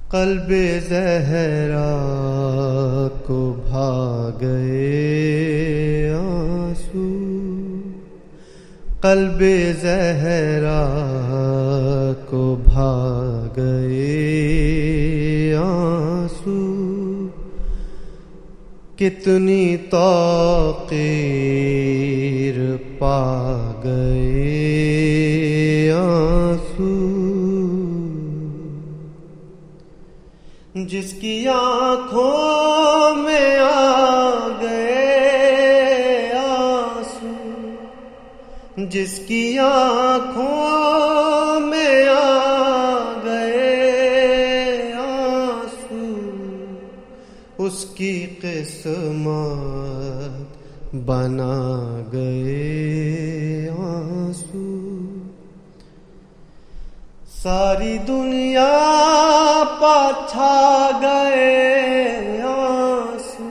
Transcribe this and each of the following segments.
قلب زہرا کو بھا گئے آنسو، قلب زہرا کو بھا گئے آنسو، کتنی توقیر پا گئے آنسو، جس کی آنکھوں میں آ گئے آنسو، جس کی آنکھوں میں آ گئے آنسو، اس کی قسمت بنا گئے آنسو، ساری دنیا پاچھا گئے آنسو،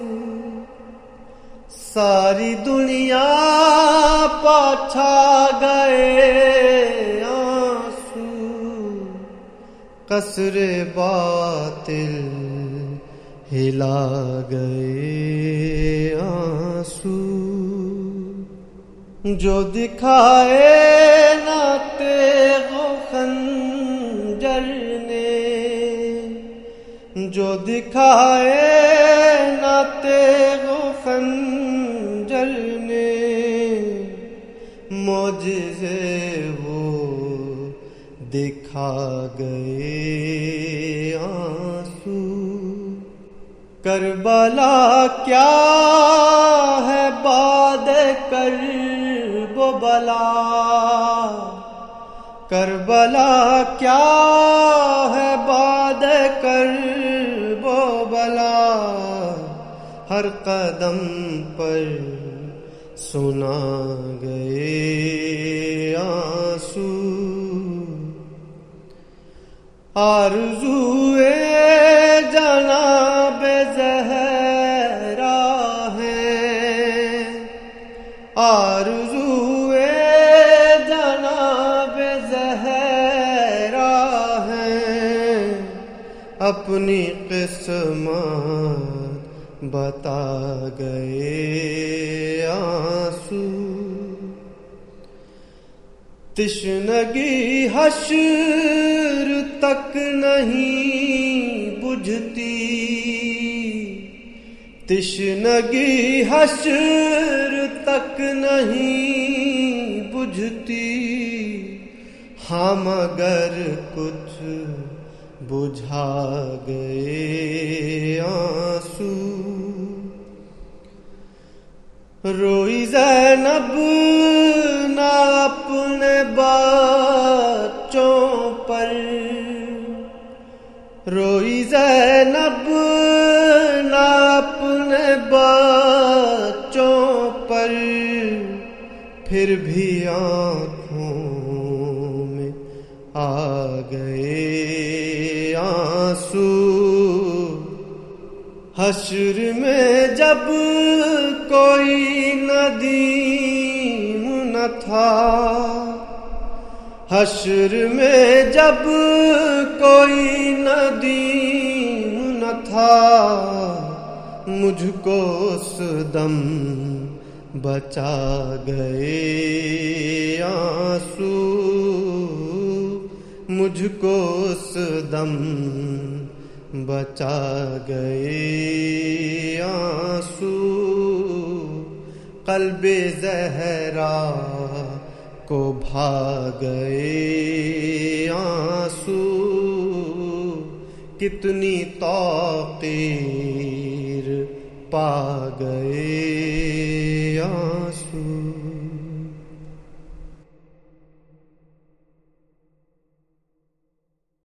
ساری دنیا پاچھا گئے آنسو، قصر باطل ہلا گئے آنسو، جو دکھائے نہ تیغ و خنجر نے، جو دکھائے نہ تیغ و خنجر نے، معجزے وہ دکھا گئے آنسو، کربلا کیا ہے بعد کرب و بلا، کربلا کیا ہے بعد کرب و بلا، ہر قدم پر سنا گئے آنسو، آرزوئے جناب زہرا ہیں، آرزوئے جناب زہرا ہیں، اپنی قسمت بتا گئے آنسو، تشنگی حشر تک نہیں بجھتی، تشنگی حشر تک نہیں بجھتی، ہاں مگر کچھ بجھا گئے آنسو، روئی زینب نہ اپنے بچوں پر، روئی زینب نہ اپنے بچوں پر، پھر بھی آنکھوں میں آ گئے آنسو، حشر میں جب کوئی ندیم نہ تھا، حشر میں جب کوئی ندیم نہ تھا، مجھ کو اس دم بچا گئے آنسو، مجھ کو اس دم بچا گئے آنسو، قلب زہرا کو بھا گئے آنسو، کتنی توقیر پا گئے